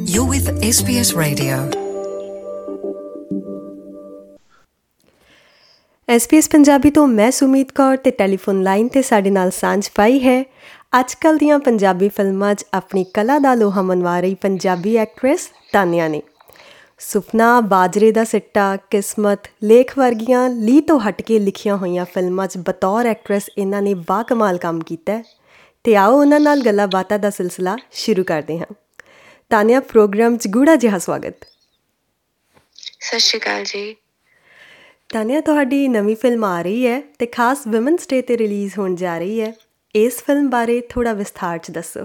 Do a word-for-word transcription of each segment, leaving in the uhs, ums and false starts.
You're with S B S Radio. S B S Punjabi ਤੋਂ ਮੈਂ ਸੁਮੀਤ ਕੌਰ ਤੇ ਟੈਲੀਫੋਨ ਲਾਈਨ ਤੇ ਸਾਡੇ ਨਾਲ ਸਾਂਝ ਪਾਈ ਹੈ ਅੱਜ ਕੱਲ੍ਹ ਦੀਆਂ ਪੰਜਾਬੀ ਫਿਲਮਾਂ 'ਚ ਆਪਣੀ ਕਲਾ ਦਾ ਲੋਹਾ ਮਨਵਾ ਰਹੀ ਪੰਜਾਬੀ ਐਕਟਰੈਸ ਤਾਨੀਆ ਨੇ। ਸੁਪਨਾ, ਬਾਜਰੇ ਦਾ ਸਿੱਟਾ, ਕਿਸਮਤ, ਲੇਖ ਵਰਗੀਆਂ ਲੀਹ ਤੋਂ ਹਟ ਕੇ ਲਿਖੀਆਂ ਹੋਈਆਂ ਫਿਲਮਾਂ 'ਚ ਬਤੌਰ ਐਕਟਰੈਸ ਇਹਨਾਂ ਨੇ ਬਾਕਮਾਲ ਕੰਮ ਕੀਤਾ ਅਤੇ ਆਓ ਉਹਨਾਂ ਨਾਲ ਗੱਲਾਂ ਬਾਤਾਂ ਦਾ ਸਿਲਸਿਲਾ ਸ਼ੁਰੂ ਕਰਦੇ ਹਾਂ। ਤਾਨੀਆ, ਪ੍ਰੋਗਰਾਮ 'ਚ ਗੂੜਾ ਜਿਹਾ ਸਵਾਗਤ। ਸਤਿ ਸ਼੍ਰੀ ਅਕਾਲ ਜੀ। ਤਾਨੀਆ, ਤੁਹਾਡੀ ਨਵੀਂ ਫਿਲਮ ਆ ਰਹੀ ਹੈ ਅਤੇ ਖਾਸ ਵਿਮਨਸ ਡੇ 'ਤੇ ਰਿਲੀਜ਼ ਹੋਣ ਜਾ ਰਹੀ ਹੈ। ਇਸ ਫਿਲਮ ਬਾਰੇ ਥੋੜ੍ਹਾ ਵਿਸਥਾਰ 'ਚ ਦੱਸੋ।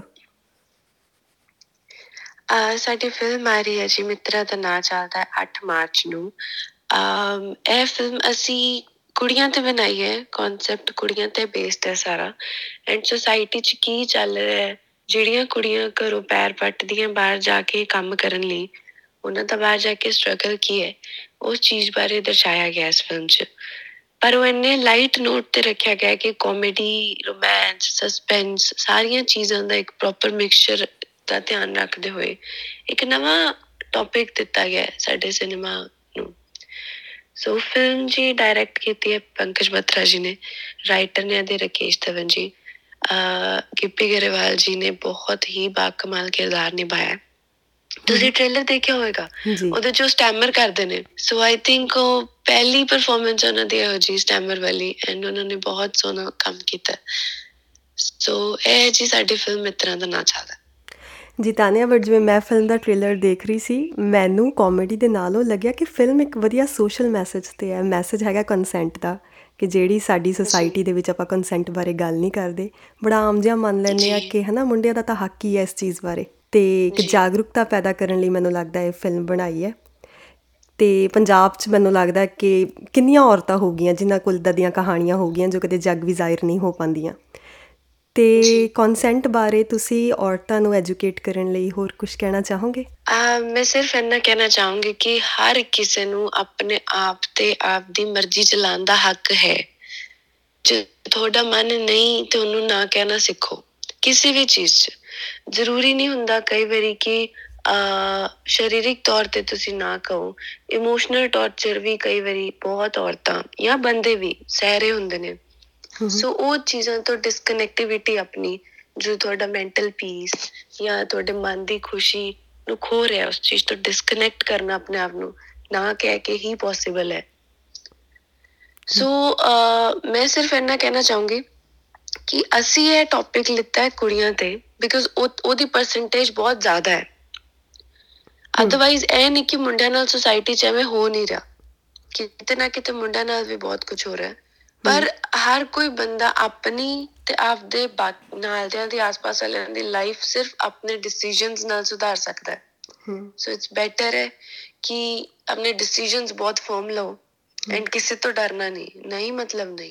ਅਹ ਸਾਡੀ ਫਿਲਮ ਆ ਰਹੀ ਹੈ ਜੀ, ਮਿੱਤਰਾਂ ਦਾ ਨਾਂ ਚੱਲਦਾ ਅੱਠ ਮਾਰਚ ਨੂੰ। ਅਮ ਇਹ ਫਿਲਮ ਅਸੀਂ ਕੁੜੀਆਂ 'ਤੇ ਬਣਾਈ ਹੈ, ਕੌਨਸੈਪਟ ਕੁੜੀਆਂ 'ਤੇ ਬੇਸਡ ਹੈ ਸਾਰਾ। ਐਂਡ ਸੁਸਾਇਟੀ 'ਚ ਕੀ ਚੱਲ ਰਿਹਾ, ਜਿਹੜੀਆਂ ਕੁੜੀਆਂ ਘਰੋਂ ਪੈਰ ਪੱਟਦੀਆਂ ਬਾਹਰ ਜਾ ਕੇ ਕੰਮ ਕਰਨ ਲਈ, ਉਹਨਾਂ ਦਾ ਬਾਹਰ ਜਾ ਕੇ ਸਟਰਗਲ ਕੀ ਹੈ, ਉਸ ਚੀਜ਼ ਬਾਰੇ ਦਰਸਾਇਆ ਗਿਆ ਇਸ ਫਿਲਮ 'ਚ। ਪਰ ਉਹ ਇੰਨੇ ਲਾਈਟ ਨੋਟ 'ਤੇ ਰੱਖਿਆ ਗਿਆ ਕਿ ਕੋਮੇਡੀ, ਰੋਮਾਂਸ, ਸਸਪੈਂਸ ਸਾਰੀਆਂ ਚੀਜ਼ਾਂ ਦਾ ਇੱਕ ਪ੍ਰੋਪਰ ਮਿਕਸਚਰ ਦਾ ਧਿਆਨ ਰੱਖਦੇ ਹੋਏ ਇੱਕ ਨਵਾਂ ਟੋਪਿਕ ਦਿੱਤਾ ਗਿਆ ਸਾਡੇ ਸਿਨੇਮਾ ਨੂੰ। ਸੋ ਫਿਲਮ ਜੀ ਡਾਇਰੈਕਟ ਕੀਤੀ ਹੈ ਪੰਕਜ ਬੱਤਰਾ ਜੀ ਨੇ, ਰਾਈਟਰ ਨੇ ਇਹਦੇ ਰਾਕੇਸ਼ ਧਵਨ ਜੀ, ਗਿੱਪੀ ਗਰੇਵਾਲ ਜੀ ਨੇ ਬਹੁਤ ਹੀ ਬਾਕਮਾਲ ਕਿਰਦਾਰ ਨਿਭਾਇਆ। ਤੁਸੀਂ ਟ੍ਰੇਲਰ ਦੇਖਿਆ ਹੋਏਗਾ, ਉਹਦੇ 'ਚ ਉਹ ਸਟੈਮਰ ਕਰਦੇ ਨੇ। ਸੋ ਆਈ ਥਿੰਕ ਉਹ ਪਹਿਲੀ ਪਰਫੋਰਮੈਂਸ ਉਹਨਾਂ ਦੀ ਇਹੋ ਜਿਹੀ ਸਟੈਮਰ ਵਾਲੀ, ਐਂਡ ਉਹਨਾਂ ਨੇ ਬਹੁਤ ਸੋਹਣਾ ਕੰਮ ਕੀਤਾ। ਸੋ ਇਹ ਜੀ ਸਾਡੀ ਫਿਲਮ ਮਿੱਤਰਾਂ ਦਾ ਨਾਂ ਚੱਲਦਾ ਜੀ। ਤਾਨੀਆ, ਬਟ ਜਿਵੇਂ ਮੈਂ ਫਿਲਮ ਦਾ ਟ੍ਰੇਲਰ ਦੇਖ ਰਹੀ ਸੀ, ਮੈਨੂੰ ਕਾਮੇਡੀ ਦੇ ਨਾਲੋਂ ਲੱਗਿਆ ਕਿ ਫਿਲਮ ਇੱਕ ਵਧੀਆ ਸੋਸ਼ਲ ਮੈਸੇਜ 'ਤੇ ਹੈ। ਮੈਸੇਜ ਹੈਗਾ ਕੰਸੈਂਟ ਦਾ, ਕਿ ਜਿਹੜੀ ਸਾਡੀ ਸੁਸਾਇਟੀ ਦੇ ਵਿੱਚ ਆਪਾਂ ਕੰਸੈਂਟ ਬਾਰੇ ਗੱਲ ਨਹੀਂ ਕਰਦੇ, ਬੜਾ ਆਮ ਜਿਹਾ ਮੰਨ ਲੈਂਦੇ ਹਾਂ ਕਿ ਹੈ ਨਾ ਮੁੰਡਿਆਂ ਦਾ ਤਾਂ ਹੱਕ ਹੀ ਹੈ ਇਸ ਚੀਜ਼ ਬਾਰੇ। ਅਤੇ ਇੱਕ ਜਾਗਰੂਕਤਾ ਪੈਦਾ ਕਰਨ ਲਈ ਮੈਨੂੰ ਲੱਗਦਾ ਇਹ ਫਿਲਮ ਬਣਾਈ ਹੈ। ਅਤੇ ਪੰਜਾਬ 'ਚ ਮੈਨੂੰ ਲੱਗਦਾ ਕਿ ਕਿੰਨੀਆਂ ਔਰਤਾਂ ਹੋ ਗਈਆਂ ਜਿਨ੍ਹਾਂ ਕੋਲ ਇੱਦਾਂ ਦੀਆਂ ਕਹਾਣੀਆਂ ਹੋ ਗਈਆਂ ਜੋ ਕਦੇ ਜੱਗ ਵੀ ਜ਼ਾਹਿਰ ਨਹੀਂ ਹੋ ਪਾਉਂਦੀਆਂ। ਅਤੇ ਕੌਨਸੈਂਟ ਬਾਰੇ ਤੁਸੀਂ ਔਰਤਾਂ ਨੂੰ ਐਜੂਕੇਟ ਕਰਨ ਲਈ ਹੋਰ ਕੁਛ ਕਹਿਣਾ ਚਾਹੋਗੇ? ਮੈਂ ਸਿਰਫ ਇੰਨਾ ਕਹਿਣਾ ਚਾਹੂੰਗੀ ਕਿ ਹਰ ਕਿਸੇ ਨੂੰ ਆਪਣੇ ਆਪ 'ਤੇ ਆਪ ਦੀ ਮਰਜ਼ੀ ਚਲਾਉਣ ਦਾ ਹੱਕ ਹੈ। ਜੇ ਤੁਹਾਡਾ ਮਨ ਨਹੀਂ ਤਾਂ ਉਹਨੂੰ ਨਾ ਕਹਿਣਾ ਸਿੱਖੋ ਕਿਸੇ ਵੀ ਚੀਜ਼ 'ਚ। ਜ਼ਰੂਰੀ ਨਹੀਂ ਹੁੰਦਾ ਕਈ ਵਾਰੀ ਕਿ ਸਰੀਰਿਕ ਤੌਰ 'ਤੇ ਤੁਸੀਂ ਨਾ ਕਹੋ, ਇਮੋਸ਼ਨਲ ਟੋਰਚਰ ਵੀ ਕਈ ਵਾਰੀ ਬਹੁਤ ਔਰਤਾਂ ਜਾਂ ਬੰਦੇ ਵੀ ਸਹਿ ਰਹੇ ਹੁੰਦੇ ਨੇ। ਸੋ ਉਹ ਚੀਜ਼ਾਂ ਤੋਂ ਡਿਸਕਨੈਕਟੀਵਿਟੀ ਆਪਣੀ, ਜੋ ਤੁਹਾਡਾ ਮੈਂਟਲ ਪੀਸ ਜਾਂ ਤੁਹਾਡੇ ਮਨ ਦੀ ਖੁਸ਼ੀ ਨੂੰ ਖੋ ਰਿਹਾ, ਉਸ ਚੀਜ਼ ਤੋਂ ਡਿਸਕਨੈਕਟ ਕਰਨਾ ਆਪਣੇ ਆਪ ਨੂੰ ਨਾ ਕਹਿ ਕੇ ਹੀ ਪੋਸੀਬਲ ਹੈ। ਸੋ ਮੈਂ ਸਿਰਫ ਇੰਨਾ ਕਹਿਣਾ ਚਾਹੂੰਗੀ ਕਿ ਅਸੀਂ ਇਹ ਟੋਪਿਕ ਲਿੱਤਾ ਹੈ ਕੁੜੀਆਂ 'ਤੇ ਬਿਕੋਜ਼ ਉਹ ਉਹਦੀ ਪਰਸੈਂਟੇਜ ਬਹੁਤ ਜ਼ਿਆਦਾ ਹੈ। ਅਦਰਵਾਈਜ਼ ਇਹ ਨਹੀਂ ਕਿ ਮੁੰਡਿਆਂ ਨਾਲ ਸੁਸਾਇਟੀ 'ਚ ਐਵੇਂ ਹੋ ਨਹੀਂ ਰਿਹਾ, ਕਿਤੇ ਨਾ ਕਿਤੇ ਮੁੰਡਿਆਂ ਨਾਲ ਵੀ ਬਹੁਤ ਕੁਛ ਹੋ ਰਿਹਾ। ਪਰ ਹਰ ਕੋਈ ਬੰਦਾ ਆਪਣੀ ਅਤੇ ਆਪਦੇ ਬਾ ਨਾਲਦਿਆਂ ਦੀ ਆਸ ਪਾਸ ਵਾਲਿਆਂ ਦੀ ਲਾਈਫ ਸਿਰਫ ਆਪਣੇ ਡਿਸੀਜ਼ਨਸ ਨਾਲ ਸੁਧਾਰ ਸਕਦਾ ਹੈ। ਸੋ ਇਟਸ ਬੈਟਰ ਹੈ ਕਿ ਆਪਣੇ ਡਿਸੀਜ਼ਨਸ ਬਹੁਤ ਫਰਮ ਲਓ ਐਂਡ ਕਿਸੇ ਤੋਂ ਡਰਨਾ ਨਹੀਂ, ਨਹੀਂ ਮਤਲਬ ਨਹੀਂ।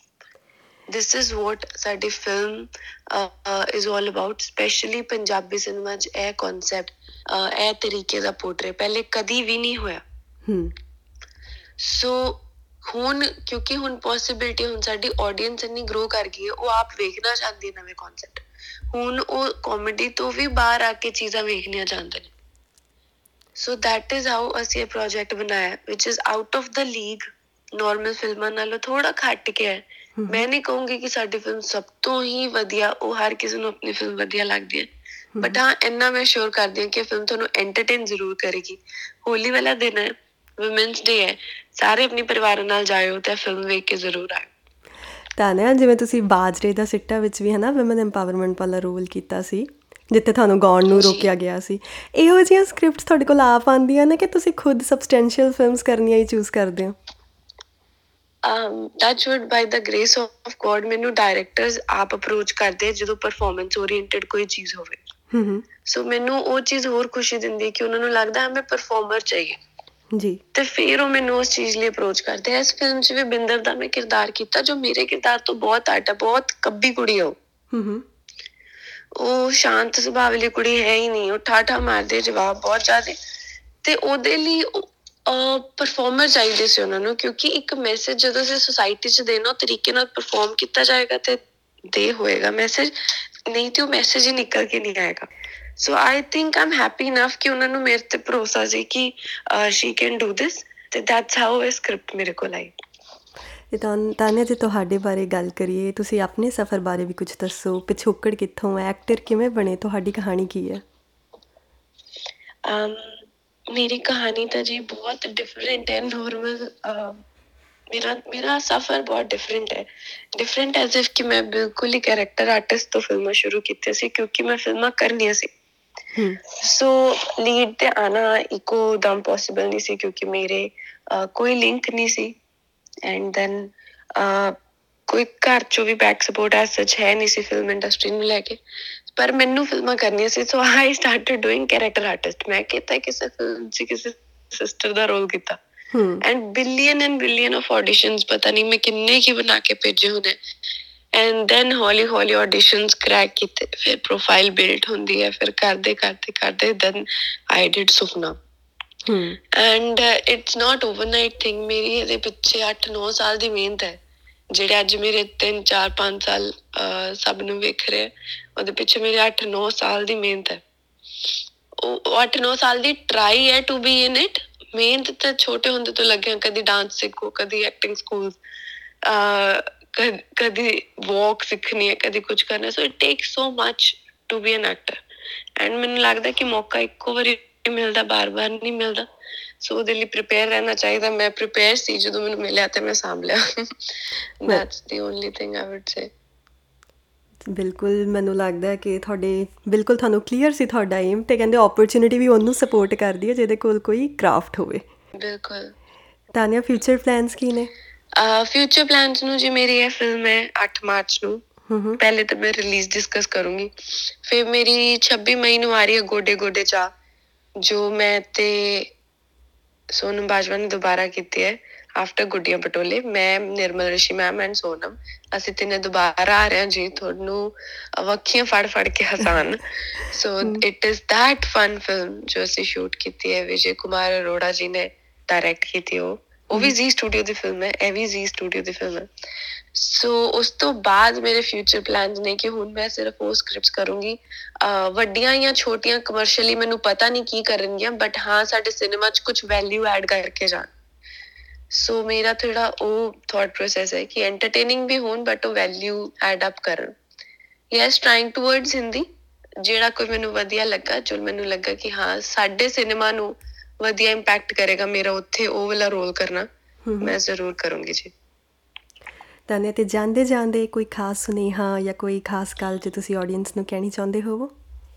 ਦਿਸ ਇਜ਼ ਵੋਟ ਸਾਡੀ film is all about. Specially Punjabi cinema 'ਚ ਇਹ ਕੌਨਸੈਪਟ, ਇਹ ਤਰੀਕੇ ਦਾ ਪੋਰਟਰੇ ਪਹਿਲੇ ਕਦੀ ਵੀ ਨਹੀਂ ਹੋਇਆ। ਸੋ ਹੁਣ ਕਿਉਂਕਿ ਹੁਣ ਪੋਸੀਬਿਲਿਟੀ, ਹੁਣ ਸਾਡੀ ਆਡੀਅੰਸ ਇੰਨੀ ਗਰੋ ਕਰ ਗਈ ਹੈ, ਉਹ ਆਪ ਵੇਖਣਾ ਚਾਹੁੰਦੀ ਹੈ ਨਵੇਂ ਕੌਨਸੈਪਟ। ਹੁਣ ਉਹ ਕਾਮੇਡੀ ਤੋਂ ਵੀ ਬਾਹਰ ਆ ਕੇ ਚੀਜ਼ਾਂ ਵੇਖਣੀਆਂ ਚਾਹੁੰਦੇ ਨੇ। ਸੋ ਦੈਟ ਇਜ਼ ਹਾਊ ਅਸੀਂ ਇਹ ਪ੍ਰੋਜੈਕਟ ਬਣਾਇਆ, ਵਿਚ is out of the league. Normal ਫਿਲਮਾਂ ਨਾਲੋਂ ਥੋੜ੍ਹਾ ਘੱਟ ਕੇ ਹੈ। ਮੈਂ ਨਹੀਂ ਕਹੂੰਗੀ ਕਿ ਸਾਡੀ ਫਿਲਮ ਸਭ ਤੋਂ ਹੀ ਵਧੀਆ, ਉਹ ਹਰ ਕਿਸੇ ਨੂੰ ਆਪਣੀ ਫਿਲਮ ਵਧੀਆ ਲੱਗਦੀ ਹੈ, ਬਟ ਹਾਂ ਇੰਨਾ ਮੈਂ ਸ਼ੋਰ ਕਰਦੀ ਹਾਂ ਕਿ ਫਿਲਮ ਤੁਹਾਨੂੰ ਐਂਟਰਟੇਨ ਜ਼ਰੂਰ ਕਰੇਗੀ। ਹੋਲੀ ਵਾਲਾ ਦਿਨ ਹੈ, ਵੂਮੈਨਸ ਡੇ ਹੈ, ਸਾਰੇ ਆਪਣੇ ਪਰਿਵਾਰਾਂ ਨਾਲ ਜਾਇਓ ਅਤੇ ਫਿਲਮ ਵੇਖ ਕੇ ਜ਼ਰੂਰ ਆਇਓ। ਤਾਨੀਆ, ਜਿਵੇਂ ਤੁਸੀਂ ਬਾਜਰੇ ਦਾ ਸਿੱਟਾ ਵਿੱਚ ਵੀ ਹੈ ਨਾ ਵੂਮਨ ਐਮਪਾਵਰਮੈਂਟ ਵਾਲਾ ਰੋਲ ਕੀਤਾ ਸੀ, ਜਿੱਥੇ ਤੁਹਾਨੂੰ ਗਾਉਣ ਨੂੰ ਰੋਕਿਆ ਗਿਆ ਸੀ। ਇਹੋ ਜਿਹੀਆਂ ਸਕ੍ਰਿਪਟਸ ਤੁਹਾਡੇ ਕੋਲ ਆਪ ਆਉਂਦੀਆਂ ਨੇ ਕਿ ਤੁਸੀਂ ਖੁਦ ਸਬਸਟੈਂਸ਼ੀਅਲ ਫਿਲਮਸ ਕਰਨੀਆਂ ਹੀ ਚੂਜ਼ ਕਰਦੇ ਹੋ? Touch wood, by the grace of God, ਮੈਨੂੰ ਡਾਇਰੈਕਟਰਸ ਆਪ ਅਪਰੋਚ ਕਰਦੇ ਜਦੋਂ ਪਰਫੋਰਮੈਂਸ ਓਰੀਐਂਟਡ ਕੋਈ ਚੀਜ਼ ਹੋਵੇ। ਸੋ ਮੈਨੂੰ ਉਹ ਚੀਜ਼ ਹੋਰ ਖੁਸ਼ੀ ਦਿੰਦੀ ਹੈ ਕਿ ਉਹਨਾਂ ਨੂੰ ਲੱਗਦਾ ਹਮੇਂ ਪਰਫੋਰਮਰ ਚਾਹੀਏ ਜੀ, ਤੇ ਫਿਰ ਉਹ ਮੈਨੂੰ ਉਸ ਚੀਜ਼ ਲਈ ਅਪਰੋਚ ਕਰਦੇ। ਇਸ ਫਿਲਮ 'ਚ ਵੀ ਬਿੰਦਰ ਦਾ ਮੈਂ ਕਿਰਦਾਰ ਕੀਤਾ ਜੋ ਮੇਰੇ ਕਿਰਦਾਰ ਤੋਂ ਬਹੁਤ ਅੱਡ ਹੈ। ਬਹੁਤ ਕੱਬੀ ਕੁੜੀ ਆ ਉਹ, ਉਹ ਸ਼ਾਂਤ ਸੁਭਾਅ ਵਾਲੀ ਕੁੜੀ ਹੈ ਹੀ ਨਹੀਂ, ਉਹ ਠਾਠਾ ਮਾਰਦੇ ਜਵਾਬ ਬਹੁਤ ਜ਼ਿਆਦਾ। ਅਤੇ ਉਹਦੇ ਲਈ ਪਰਫੋਰਮਰ ਚਾਹੀਦੇ ਸੀ ਉਹਨਾਂ ਨੂੰ, ਕਿਉਂਕਿ ਇੱਕ ਮੈਸੇਜ ਜਦੋਂ ਅਸੀਂ ਸੁਸਾਇਟੀ 'ਚ ਦੇਣਾ, ਉਹ ਤਰੀਕੇ ਨਾਲ ਪਰਫੋਰਮ ਕੀਤਾ ਜਾਏਗਾ ਅਤੇ ਦੇ ਹੋਏਗਾ ਮੈਸੇਜ, ਨਹੀਂ ਤਾਂ ਉਹ ਮੈਸੇਜ ਹੀ ਨਿਕਲ ਕੇ ਨਹੀਂ ਆਏਗਾ। So I think I'm happy enough ਕਿ ਉਹਨਾਂ ਨੂੰ ਮੇਰੇ ਤੇ ਭਰੋਸਾ ਸੀ ਕਿ ਸ਼ੀ ਕੈਨ ਡੂ ਦਿਸ, ਤੇ ਦੈਟਸ ਹਾਊ ਇਹ ਸਕ੍ਰਿਪਟ ਮੇਰੇ ਕੋਲ ਆਈ। ਤੇ ਤਾਂ ਤਾਨੀਆ, ਜੇ ਤੁਹਾਡੇ ਬਾਰੇ ਗੱਲ ਕਰੀਏ, ਤੁਸੀਂ ਆਪਣੇ ਸਫ਼ਰ ਬਾਰੇ ਵੀ ਕੁਝ ਦੱਸੋ। ਪਿਛੋਕੜ ਕਿੱਥੋਂ ਹੈ, ਐਕਟਰ ਕਿਵੇਂ ਬਣੇ, ਤੁਹਾਡੀ ਕਹਾਣੀ ਕੀ ਹੈ? um, ਮੇਰੀ ਕਹਾਣੀ ਤਾਂ ਜੀ ਬਹੁਤ ਡਿਫਰੈਂਟ ਹੈ ਨੋਰਮਲ। ਮੇਰਾ ਮੇਰਾ ਸਫ਼ਰ ਬਹੁਤ ਡਿਫਰੈਂਟ ਹੈ। ਡਿਫਰੈਂਟ ਐਜ਼ ਇਫ ਕਿ ਮੈਂ ਬਿਲਕੁਲ ਹੀ ਕੈਰੈਕਟਰ ਆਰਟਿਸਟ ਤੋਂ ਫਿਲਮਾਂ ਸ਼ੁਰੂ ਕੀਤੀਆਂ ਸੀ, ਕਿਉਂਕਿ ਮੈਂ ਫਿਲਮਾਂ ਕਰਨੀਆਂ ਸੀ। ਸੋ ਲੀਡ ਤੇ ਆਉਣਾ ਇੱਕੋ ਦਮ ਪੋਸੀਬਲ ਨਹੀਂ ਸੀ, ਕਿਉਂਕਿ ਮੇਰੇ uh, ਕੋਈ ਲਿੰਕ ਨਹੀਂ ਸੀ। ਐਂਡ ਦੈਨ ਕੋਈ ਘਰ 'ਚੋਂ ਵੀ ਬੈਕ ਸਪੋਰਟ ਐਜ਼ ਸੱਚ ਹੈ ਨਹੀਂ ਸੀ ਫਿਲਮ ਇੰਡਸਟਰੀ ਨੂੰ ਲੈ ਕੇ, ਪਰ ਮੈਨੂੰ ਫਿਲਮਾਂ ਕਰਨੀਆਂ ਸੀ। So I started doing character artist. ਮੈਂ ਕੀਤਾ ਕਿਸੇ ਫਿਲਮ 'ਚ ਕਿਸੇ ਸਿਸਟਰ ਦਾ ਰੋਲ ਕੀਤਾ, and billion and billion of auditions, ਪਤਾ ਨਹੀਂ ਮੈਂ ਕਿੰਨੇ ਕੀ ਬਣਾ ਕੇ ਭੇਜੇ ਹੋਣੇ। ਐਂਡ ਦੈਨ ਹੌਲੀ ਹੌਲੀ ਆਡੀਸ਼ਨਸ ਕਰੈਕ ਕੀਤੇ, ਫਿਰ ਪ੍ਰੋਫਾਈਲ ਬਿਲਡ ਹੁੰਦੀ ਹੈ, ਫਿਰ ਕਰਦੇ ਕਰਦੇ ਕਰਦੇ then I did Sukhna. And it's not overnight thing. ਮੇਰੀ ਇਹਦੇ ਪਿੱਛੇ ਅੱਠ ਨੌ ਸਾਲ ਦੀ ਮਿਹਨਤ ਹੈ। ਜਿਹੜੇ ਅੱਜ ਮੇਰੇ ਤਿੰਨ ਚਾਰ ਪੰਜ ਸਾਲ ਸਭ ਨੂੰ ਵੇਖ ਰਹੇ, ਉਹਦੇ ਪਿੱਛੇ ਮੇਰੇ ਅੱਠ ਨੌ ਸਾਲ ਦੀ ਮਿਹਨਤ ਹੈ। ਉਹ ਅੱਠ ਨੌ ਸਾਲ ਦੀ ਟਰਾਈ ਹੈ ਟੂ ਬੀ ਇਨ ਇਟ। ਮਿਹਨਤ ਤਾਂ ਛੋਟੇ ਹੁੰਦੇ ਤੋਂ ਲੱਗਿਆ, ਕਦੀ ਡਾਂਸ ਸਿੱਖੋ, ਕਦੀ ਐਕਟਿੰਗ ਸਕੂਲ, ਕਦੀ ਵੋਕ ਸਿੱਖਣੀ ਹੈ, ਕਦੀ ਕੁਛ ਕਰਨਾ। So it takes so much to be an actor. And ਮੈਨੂੰ ਲੱਗਦਾ ਕਿ ਮੌਕਾ ਇੱਕੋ ਵਾਰੀ ਮਿਲਦਾ, ਬਾਰ ਬਾਰ ਨਹੀਂ ਮਿਲਦਾ। ਸੋ ਉਹਦੇ ਲਈ ਪ੍ਰੀਪੇਅਰ ਰਹਿਣਾ ਚਾਹੀਦਾ। ਮੈਂ ਪ੍ਰੀਪੇਅਰ ਸੀ, ਜਦੋਂ ਮੈਨੂੰ ਮਿਲਿਆ ਤੇ ਮੈਂ ਸਾਂਭ ਲਿਆ। That's the only thing I would say. ਬਿਲਕੁਲ, ਮੈਨੂੰ ਲੱਗਦਾ ਕਿ ਤੁਹਾਡੇ ਬਿਲਕੁਲ ਤੁਹਾਨੂੰ ਕਲੀਅਰ ਸੀ ਤੁਹਾਡਾ ਏਮ, ਅਤੇ ਕਹਿੰਦੇ ਓਪਰਚੁਨਿਟੀ ਵੀ ਉਹਨੂੰ ਸਪੋਰਟ ਕਰਦੀ ਹੈ ਜਿਹਦੇ ਕੋਲ ਕੋਈ ਕਰਾਫਟ ਹੋਵੇ। ਬਿਲਕੁਲ। ਤਾਨੀਆ, ਫਿਊਚਰ ਪਲਾਨਸ ਕੀ ਨੇ? ਫਿਊਚਰ ਪਲਾਨਸ ਨੂੰ ਜੀ, ਮੇਰੀ ਇਹ ਫਿਲਮ ਹੈ ਅੱਠ ਮਾਰਚ ਨੂੰ। ਪਹਿਲੇ ਤਾਂ ਮੈਂ ਰਿਲੀਜ਼ ਡਿਸਕਸ ਕਰੂੰਗੀ। ਫਿਰ ਮੇਰੀ ਛੱਬੀ ਮਈ ਨੂੰ ਆ ਰਹੀ ਹੈ ਗੋਡੇ ਗੋਡੇ ਚਾਹ, ਜੋ ਮੈਂ ਤੇ ਸੋਨਮ ਬਾਜਵਾ ਨੇ ਦੁਬਾਰਾ ਕੀਤੀ ਹੈ ਆਫਟਰ ਗੁੱਡੀਆਂ ਪਟੋਲੇ। ਮੈਂ, ਨਿਰਮਲ ਰਿਸ਼ੀ ਮੈਮ ਐਂਡ ਸੋਨਮ, ਅਸੀਂ ਤਿੰਨੇ ਦੁਬਾਰਾ ਆ ਰਹੇ ਹਾਂ ਜੀ ਤੁਹਾਨੂੰ ਵੱਖੀਆਂ ਫੜ ਫੜ ਕੇ ਹਸਾਉਣ। So it is that fun film ਜੋ ਅਸੀਂ ਸ਼ੂਟ ਕੀਤੀ ਹੈ। ਵਿਜੇ ਕੁਮਾਰ ਅਰੋੜਾ ਜੀ ਨੇ ਡਾਇਰੈਕਟ ਕੀਤੀ। ਉਹ ਉਹ ਵੀ ਜ਼ੀ ਸਟੂਡੀਓ ਦੀ ਫਿਲਮ ਹੈ, ਇਹ ਵੀ ਜ਼ੀ ਸਟੂਡੀਓ ਦੀ ਫਿਲਮ ਹੈ। ਸੋ ਉਸ ਤੋਂ ਬਾਅਦ ਮੇਰੇ ਫਿਊਚਰ ਪਲਾਨਸ ਨੇ ਕਿ ਹੁਣ ਮੈਂ ਸਿਰਫ ਉਹ ਸਕ੍ਰਿਪਟਸ ਕਰੂੰਗੀ, ਵੱਡੀਆਂ ਜਾਂ ਛੋਟੀਆਂ ਕਮਰਸ਼ੀਅਲੀ ਮੈਨੂੰ ਪਤਾ ਨਹੀਂ ਕੀ ਕਰਨਗੀਆਂ, ਬਟ ਹਾਂ ਸਾਡੇ ਸਿਨੇਮਾ 'ਚ ਕੁਛ ਵੈਲਿਊ ਐਡ ਕਰਕੇ ਜਾਣ। ਸੋ ਮੇਰਾ ਥੋੜ੍ਹਾ ਉਹ ਥੋਟ ਪ੍ਰੋਸੈਸ ਹੈ ਕਿ ਐਂਟਰਟੇਨਿੰਗ ਵੀ ਹੋਣ, ਬਟ ਉਹ ਵੈਲਿਊ ਐਡ ਅਪ ਕਰਨ। Yes, trying towards Hindi. ਜਿਹੜਾ ਕੋਈ ਮੈਨੂੰ ਵਧੀਆ ਲੱਗਾ, ਜੋ ਮੈਨੂੰ ਲੱਗਾ ਕਿ ਹਾਂ ਸਾਡੇ ਸਿਨੇਮਾ ਨੂੰ ਵਧੀਆ ਇੰਪੈਕਟ ਕਰੇਗਾ ਮੇਰਾ ਉੱਥੇ ਉਹ ਵਾਲਾ ਰੋਲ ਕਰਨਾ, ਮੈਂ ਜ਼ਰੂਰ ਕਰੂੰਗੀ ਜੀ। ਤਾਨੀਆ, ਤੇ ਜਾਂਦੇ ਜਾਂਦੇ ਕੋਈ ਖਾਸ ਸੁਨੇਹਾ ਜਾਂ ਕੋਈ ਖਾਸ ਗੱਲ ਜੋ ਤੁਸੀਂ ਆਡੀਅנס ਨੂੰ ਕਹਿਣੀ ਚਾਹੁੰਦੇ ਹੋਵੋ?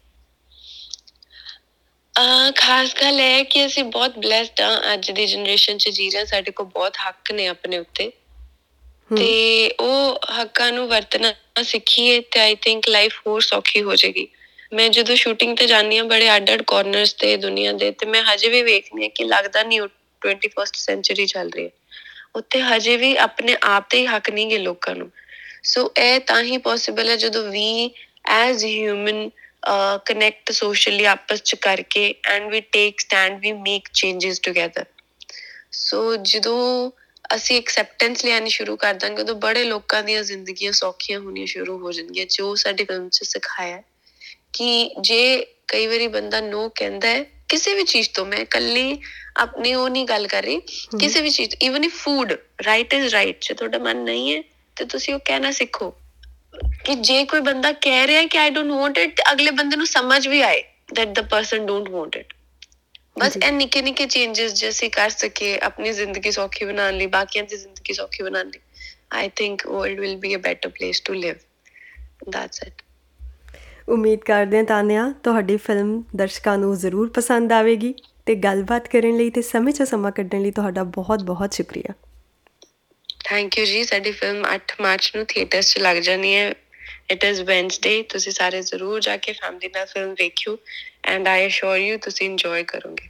ਖਾਸ ਗੱਲ ਇਹ ਕਿ ਅਸੀਂ ਬਹੁਤ ਬਲੈਸਡ ਹਾਂ, ਅੱਜ ਦੀ ਜਨਰੇਸ਼ਨ 'ਚ ਜੀ ਰਹੇ। ਸਾਡੇ ਕੋਲ ਬਹੁਤ ਹੱਕ ਨੇ ਆਪਣੇ ਉੱਤੇ, ਤੇ ਉਹ ਹੱਕਾਂ ਨੂੰ ਵਰਤਣਾ ਸਿੱਖੀਏ ਤੇ ਆਈ ਥਿੰਕ ਲਾਈਫ ਹੋਰ ਸੌਖੀ ਹੋ ਜਾਏਗੀ। ਮੈਂ ਜਦੋਂ ਸ਼ੂਟਿੰਗ ਤੇ ਜਾਂਦੀ ਹਾਂ ਬੜੇ ਅੱਡ ਅੱਡ ਕੋਰਨਰਸ ਤੇ ਦੁਨੀਆ ਦੇ, ਤੇ ਮੈਂ ਹਜੇ ਵੀ ਵੇਖਦੀ ਹਾਂ ਕਿ ਲੱਗਦਾ ਨਹੀਂ ਉਹ ਟਵੈਂਟੀ ਫਸਟ ਸੈਂਚੁਰੀ ਚੱਲ ਰਹੀ ਹੈ। ਉੱਥੇ ਹਜੇ ਵੀ ਆਪਣੇ ਆਪ ਤੇ ਹੀ ਹੱਕ ਨਹੀਂ ਗੇ ਲੋਕਾਂ ਨੂੰ। ਸੋ ਇਹ ਤਾਂ ਹੀ ਪੋਸੀਬਲ ਹੈ ਜਦੋਂ ਵੀ ਐਜ਼ ਹਿਊਮਨ ਕਨੈਕਟ ਸੋਸ਼ਲੀ ਆਪਸ 'ਚ ਕਰਕੇ, and we take stand, we make changes together. So ਜਦੋਂ ਅਸੀਂ ਐਕਸੈਪਟੈਂਸ ਲਿਆਉਣੀ ਸ਼ੁਰੂ ਕਰ ਦਾਂਗੇ, ਉਦੋਂ ਬੜੇ ਲੋਕਾਂ ਦੀਆਂ ਜ਼ਿੰਦਗੀਆਂ ਸੌਖੀਆਂ ਹੋਣੀਆਂ ਸ਼ੁਰੂ ਹੋ ਜਾਣਗੀਆਂ। ਜੋ ਸਾਡੀ ਫਿਲਮ 'ਚ ਸਿਖਾਇਆ ਕਿ ਜੇ ਕਈ ਵਾਰੀ ਬੰਦਾ ਨੋ ਕਹਿੰਦਾ ਹੈ ਕਿਸੇ ਵੀ ਚੀਜ਼ ਤੋਂ, ਮੈਂ ਇਕੱਲੀ ਆਪਣੀ ਉਹ ਨਹੀਂ ਗੱਲ ਕਰ ਰਹੀ, ਕਿਸੇ ਵੀ ਚੀਜ਼, even if food, right is right. ਜੇ ਤੁਹਾਡਾ ਮਨ ਨਹੀਂ ਹੈ ਤੇ ਤੁਸੀਂ ਉਹ ਕਹਿਣਾ ਸਿੱਖੋ। ਕਿ ਜੇ ਕੋਈ ਬੰਦਾ ਕਹਿ ਰਿਹਾ ਕਿ ਆਈ ਡੋਂਟ ਵਾਂਟ ਇਟ, ਅਗਲੇ ਬੰਦੇ ਨੂੰ ਸਮਝ ਵੀ ਆਏ that the person don't want it. ਬਸ ਇਹ ਨਿੱਕੇ ਨਿੱਕੇ ਚੇਂਜਿਸ ਜੇ ਅਸੀਂ ਕਰ ਸਕੀਏ ਆਪਣੀ ਜ਼ਿੰਦਗੀ ਸੌਖੀ ਬਣਾਉਣ ਲਈ, ਬਾਕੀਆਂ ਦੀ ਜ਼ਿੰਦਗੀ ਸੌਖੀ ਬਣਾਉਣ ਲਈ, I think world will be a better place to live. That's it. ਉਮੀਦ ਕਰਦੇ ਹਾਂ ਤਾਨੀਆ ਤੁਹਾਡੀ ਫਿਲਮ ਦਰਸ਼ਕਾਂ ਨੂੰ ਜ਼ਰੂਰ ਪਸੰਦ ਆਵੇਗੀ, ਅਤੇ ਗੱਲਬਾਤ ਕਰਨ ਲਈ ਅਤੇ ਸਮੇਂ 'ਚੋਂ ਸਮਾਂ ਕੱਢਣ ਲਈ ਤੁਹਾਡਾ ਬਹੁਤ ਬਹੁਤ ਸ਼ੁਕਰੀਆ। ਥੈਂਕ ਯੂ ਜੀ। ਸਾਡੀ ਫਿਲਮ ਅੱਠ ਮਾਰਚ ਨੂੰ ਥੀਏਟਰਸ 'ਚ ਲੱਗ ਜਾਣੀ ਹੈ। It is Wednesday. ਤੁਸੀਂ ਸਾਰੇ ਜ਼ਰੂਰ ਜਾ ਕੇ ਫੈਮਿਲੀ ਨਾਲ ਫਿਲਮ ਵੇਖਿਓ, ਐਂਡ ਆਈ ਅਸ਼ੋਰ ਯੂ ਤੁਸੀਂ ਇੰਜੋਏ ਕਰੋਗੇ।